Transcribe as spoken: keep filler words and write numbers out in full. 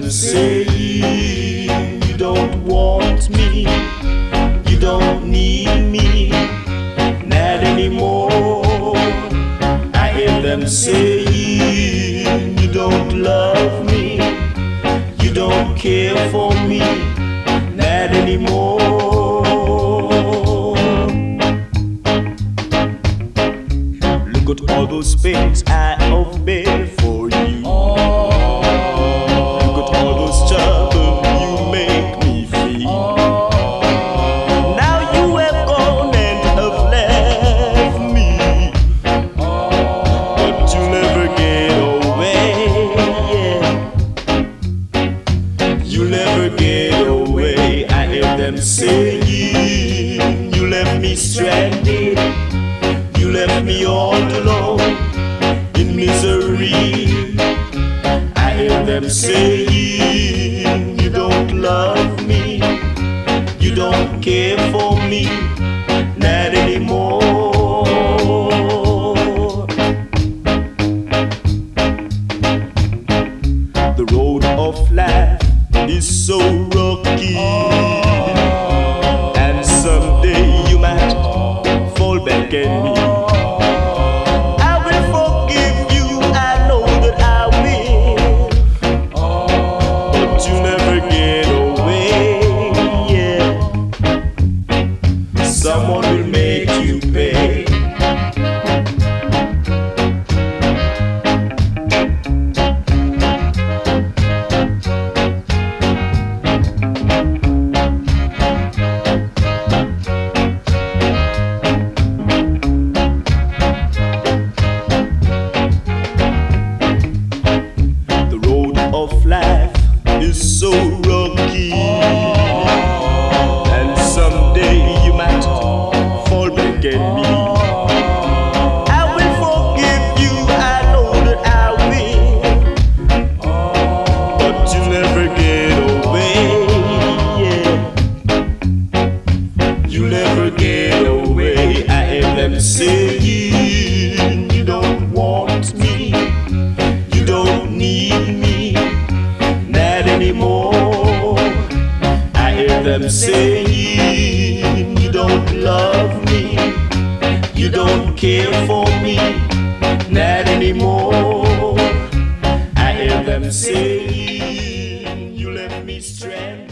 them saying you don't want me, you don't need me, not anymore. I hear them saying you don't love me, you don't care for me, not anymore. Look at all those pains I have bear for you. Look at all those trouble you make me feel. Now you have gone and have left me, but you'll never get away. Yeah. You'll never get away. I hear them saying you left me stranded, you left me all alone in misery. I hear them saying you don't love me, you don't care for me, not anymore. The road of life is so rocky, and someday you might fall back at me. I will forgive you, I know that I will, but you never get away. Yeah. Someone will make you pay. Of life is so rocky, and someday you might fall back at me. I will forgive you, I know that I will, but you never get away. Yeah. You never get away. I hear them saying you don't want me, you don't need me, not anymore. I hear them saying you don't love me, you don't care for me, not anymore. I hear them saying you left me stranded.